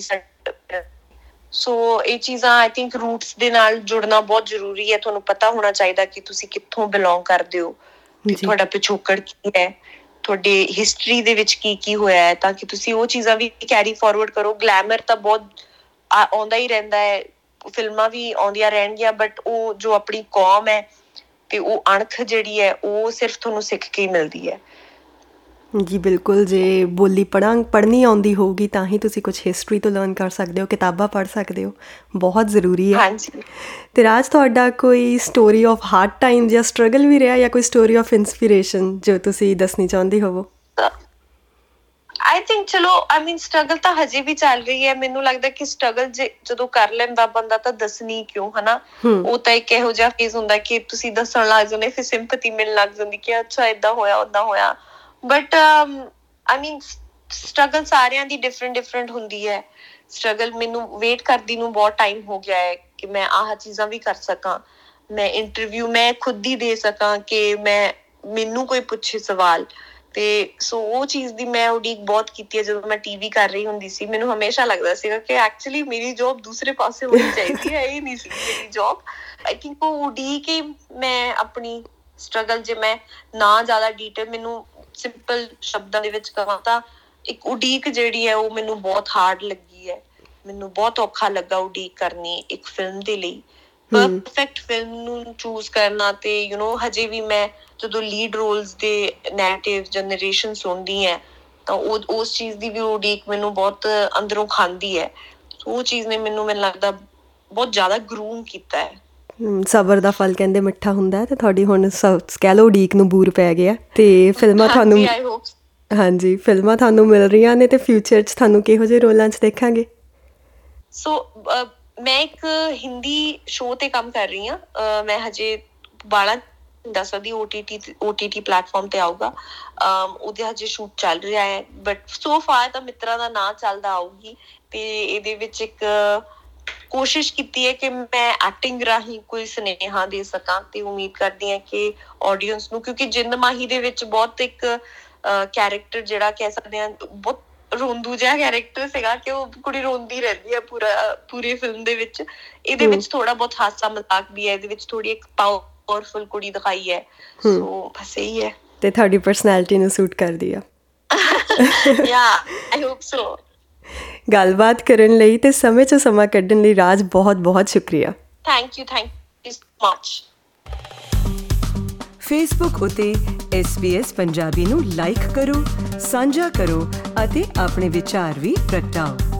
ਸੋ ਇਹ ਚੀਜ਼ਾਂ ਆਈ ਥਿੰਕ ਰੂਟਸ ਦੇ ਨਾਲ ਜੁੜਨਾ ਬਹੁਤ ਜ਼ਰੂਰੀ ਹੈ। ਤੁਹਾਨੂੰ ਪਤਾ ਹੋਣਾ ਚਾਹੀਦਾ ਕਿ ਤੁਸੀਂ ਕਿੱਥੋਂ ਬਿਲੋਂਗ ਕਰਦੇ ਹੋ, ਤੁਹਾਡਾ ਪਿਛੋਕੜ ਕੀ ਹੈ, ਤੁਹਾਡੇ ਹਿਸਟਰੀ ਦੇ ਵਿੱਚ ਕੀ ਕੀ ਹੋਇਆ ਹੈ, ਤਾਂ ਕਿ ਤੁਸੀਂ ਉਹ ਚੀਜ਼ਾਂ ਵੀ ਕੈਰੀ ਫਾਰਵਰਡ ਕਰੋ। ਗਲੈਮਰ ਤਾਂ ਬਹੁਤ ਆਉਂਦਾ ਹੀ ਰਹਿੰਦਾ ਹੈ, ਫਿਲਮਾਂ ਵੀ ਆਉਂਦੀਆਂ ਰਹਿਣਗੀਆਂ, ਬਟ ਉਹ ਜੋ ਆਪਣੀ ਕੌਮ ਹੈ ਤੇ ਉਹ ਅਣਖ ਜਿਹੜੀ ਹੈ ਉਹ ਸਿਰਫ ਤੁਹਾਨੂੰ ਸਿੱਖ ਕੇ ਹੀ ਮਿਲਦੀ ਹੈ। ਜੀ ਬਿਲਕੁਲ, ਜੇ ਬੋਲੀ ਪੜ੍ਹਾਂ ਪੜ੍ਹਨੀ ਆਉਂਦੀ ਹੋਊਗੀ ਤਾਂ ਹੀ ਤੁਸੀਂ ਕੁਛ ਹਿਸਟਰੀ ਤੋਂ ਲਰਨ ਕਰ ਸਕਦੇ ਹੋ, ਕਿਤਾਬਾਂ ਪੜ੍ਹ ਸਕਦੇ ਹੋ, ਬਹੁਤ ਜ਼ਰੂਰੀ ਹੈ। ਹਾਂਜੀ। ਅਤੇ ਰਾਜ ਤੁਹਾਡਾ ਕੋਈ ਸਟੋਰੀ ਆਫ ਹਾਰਡ ਟਾਈਮ ਜਾਂ ਸਟਰਗਲ ਵੀ ਰਿਹਾ, ਜਾਂ ਕੋਈ ਸਟੋਰੀ ਆਫ ਇੰਸਪੀਰੇਸ਼ਨ ਜੋ ਤੁਸੀਂ ਦੱਸਣੀ ਚਾਹੁੰਦੇ ਹੋਵੋ? ਆਈ ਥਿੰਕ ਚਲੋ ਆਈ ਮੀਨ ਸਟਰਗਲ ਤਾਂ ਹਜੇ ਵੀ ਚੱਲ ਰਹੀ ਹੈ। ਮੈਨੂੰ ਲੱਗਦਾ ਕਿ ਸਟਰਗਲ ਜੇ ਜਦੋਂ ਕਰ ਲੈਂਦਾ ਬੰਦਾ ਤਾਂ ਦੱਸਣੀ ਕਿਉਂ, ਹਨਾ। ਉਹ ਤਾਂ ਇੱਕ ਇਹੋ ਜਿਹਾ ਫੇਜ਼ ਹੁੰਦਾ ਕਿ ਤੁਸੀਂ ਦੱਸਣ ਲੱਗ ਜਾਂਦੇ, ਫਿਰ ਸਿੰਪੈਥੀ ਮਿਲਣ ਲੱਗ ਜਾਂਦੀ ਕਿ ਅੱਛਾ ਏਦਾਂ ਹੋਇਆ ਓਦਾਂ ਹੋਇਆ। ਬਟ ਆਈ ਮੀਨ ਸਟਰਗਲ ਸਾਰਿਆਂ ਦੀ ਡਿਫਰੈਂਟ ਡਿਫਰੈਂਟ ਹੁੰਦੀ ਹੈ। ਸਟਰਗਲ ਮੈਨੂੰ ਵੇਟ ਕਰਦੀ ਨੂੰ ਬਹੁਤ ਟਾਈਮ ਹੋ ਗਿਆ ਹੈ ਕਿ ਮੈਂ ਆਹ ਚੀਜ਼ਾਂ ਵੀ ਕਰ ਸਕਾਂ, ਮੈਂ ਇੰਟਰਵਿਊ ਮੈਂ ਖੁਦ ਹੀ ਦੇ ਸਕਾਂ ਕਿ ਮੈਂ ਮੈਨੂੰ ਕੋਈ ਪੁੱਛੇ ਸਵਾਲ। ਤੇ ਸੋ ਉਹ ਚੀਜ਼ ਦੀ ਮੈਂ ਉਡੀਕ ਬਹੁਤ ਕੀਤੀ ਹੈ। ਜਦੋਂ ਮੈਂ ਟੀਵੀ ਕਰ ਰਹੀ ਹੁੰਦੀ ਸੀ ਮੈਨੂੰ ਹਮੇਸ਼ਾ ਲੱਗਦਾ ਸੀਗਾ ਕਿ ਐਕਚੁਅਲੀ ਮੇਰੀ ਜੋਬ ਦੂਸਰੇ ਪਾਸੇ ਹੋਣੀ ਚਾਹੀਦੀ ਹੈ, ਇਹ ਨਹੀਂ ਸੀ ਮੇਰੀ ਜੋਬ। ਆਈ ਥਿੰਕ ਉਹ ਉਡੀਕ ਹੀ ਮੈਂ ਆਪਣੀ ਸਟਰਗਲ, ਜੇ ਮੈਂ ਨਾ ਜ਼ਿਆਦਾ ਡੀਟੇਲ, ਮੈਨੂੰ ਸਿੰਪਲ ਸ਼ਬਦਾਂ ਦੇ ਵਿੱਚ ਕਹਾਂ ਤਾਂ ਇੱਕ ਉਡੀਕ ਜਿਹੜੀ ਹੈ ਉਹ ਮੈਨੂੰ ਬਹੁਤ ਹਾਰਡ ਲੱਗੀ ਹੈ। ਮੈਨੂੰ ਬਹੁਤ ਔਖਾ ਲੱਗਾ ਉਡੀਕ ਕਰਨੀ ਇੱਕ ਫਿਲਮ ਦੇ ਲਈ, ਪਰਫੈਕਟ ਫਿਲਮ ਨੂੰ ਚੂਜ਼ ਕਰਨਾ। ਤੇ ਯੂ ਨੋ ਹਜੇ ਵੀ ਮੈਂ ਜਦੋਂ ਲੀਡ ਰੋਲਸ ਦੇ ਨੈਰੇਟਿਵ ਜਨਰੇਸ਼ਨ ਸੁਣਦੀ ਹੈ ਤਾਂ ਉਹ ਉਸ ਚੀਜ਼ ਦੀ ਵੀ ਉਡੀਕ ਮੈਨੂੰ ਬਹੁਤ ਅੰਦਰੋਂ ਖਾਂਦੀ ਹੈ। ਉਹ ਚੀਜ਼ ਨੇ ਮੈਨੂੰ ਮੈਨੂੰ ਲੱਗਦਾ ਬਹੁਤ ਜ਼ਿਆਦਾ ਗਰੂਮ ਕੀਤਾ ਹੈ। ਸਬਰ ਦਾ ਫਲ ਕਹਿੰਦੇ ਮਿੱਠਾ ਹੁੰਦਾ, ਤੇ ਤੁਹਾਡੀ ਹੁਣ ਕਹਿ ਲਓ ਉਡੀਕ ਨੂੰ ਬੂਰ ਪੈ ਗਿਆ ਤੇ ਫਿਲਮਾਂ ਤੁਹਾਨੂੰ, ਹਾਂਜੀ ਫਿਲਮਾਂ ਤੁਹਾਨੂੰ ਮਿਲ ਰਹੀਆਂ ਨੇ, ਤੇ ਫਿਊਚਰ 'ਚ ਤੁਹਾਨੂੰ ਕਿਹੋ ਜਿਹੇ ਰੋਲਾਂ 'ਚ ਦੇਖਾਂਗੇ? ਸੋ ਮੈਂ ਇੱਕ ਹਿੰਦੀ ਸ਼ੋਅ ਤੇ ਕੰਮ ਕਰ ਰਹੀ ਹਾਂ। ਮੈਂ ਹਜੇ ਬਾਲਾ ਦੱਸ ਸਕਦੀ O T T O T T platform ਤੇ ਆਊਗਾ। ਅਮ ਉਹਦੇ ਹਜੇ ਸ਼ੂਟ ਚੱਲ ਰਿਹਾ ਹੈ, ਬਟ ਸੋ ਫਾਰ ਤਾਂ ਮਿੱਤਰਾਂ ਦਾ ਨਾਂ ਚੱਲਦਾ ਆਊਗੀ। ਤੇ ਇਹਦੇ ਵਿੱਚ ਇੱਕ ਕੋਸ਼ਿਸ਼ ਕੀਤੀ ਹੈ ਕਿ ਮੈਂ ਐਕਟਿੰਗ ਰਾਹੀਂ ਕੋਈ ਸੁਨੇਹਾ ਦੇ ਸਕਾਂ, ਤੇ ਉਮੀਦ ਕਰਦੀ ਹਾਂ ਕਿ ਆਡੀਅנס ਨੂੰ, ਕਿਉਂਕਿ ਜਿੰਦ ਮਾਹੀ ਦੇ ਵਿੱਚ ਬਹੁਤ ਇੱਕ ਕੈਰੈਕਟਰ ਜਿਹੜਾ ਕਹਿ ਸਕਦੇ ਹਾਂ ਬਹੁਤ ਰੋਂਦੂ ਜਿਹਾ ਕੈਰੈਕਟਰ ਸੀਗਾ ਕਿ ਉਹ ਕੁੜੀ ਰੋਂਦੀ ਰਹਿੰਦੀ ਹੈ ਪੂਰਾ ਪੂਰੀ ਫਿਲਮ ਦੇ ਵਿੱਚ। ਇਹਦੇ ਵਿੱਚ ਥੋੜਾ ਬਹੁਤ ਹਾਸਾ ਮਜ਼ਾਕ ਵੀ ਹੈ, ਇਹਦੇ ਵਿੱਚ ਥੋੜੀ ਇੱਕ ਪਾਵਰਫੁਲ ਕੁੜੀ ਦਿਖਾਈ ਹੈ। ਸੋ ਬਸ ਇਹੀ ਹੈ, ਤੇ ਤੁਹਾਡੀ ਪਰਸਨੈਲਿਟੀ ਨੂੰ ਸੂਟ ਕਰਦੀ ਆ। ਯਾ ਆਈ ਹੋਪ ਸੋ। ਗੱਲਬਾਤ ਕਰਨ ਲਈ ਤੇ ਸਮੇਂ 'ਚੋਂ ਸਮਾਂ ਕੱਢਣ ਲਈ ਰਾਜ ਬਹੁਤ ਬਹੁਤ ਸ਼ੁਕਰੀਆ। Thank you thank you so much. Facebook ਉਤੇ ਐਸ ਬੀ ਐਸ ਪੰਜਾਬੀ ਨੂੰ ਲਾਈਕ ਕਰੋ, ਸਾਂਝਾ ਕਰੋ ਅਤੇ ਆਪਣੇ ਵਿਚਾਰ ਵੀ ਪ੍ਰਗਟਾਓ।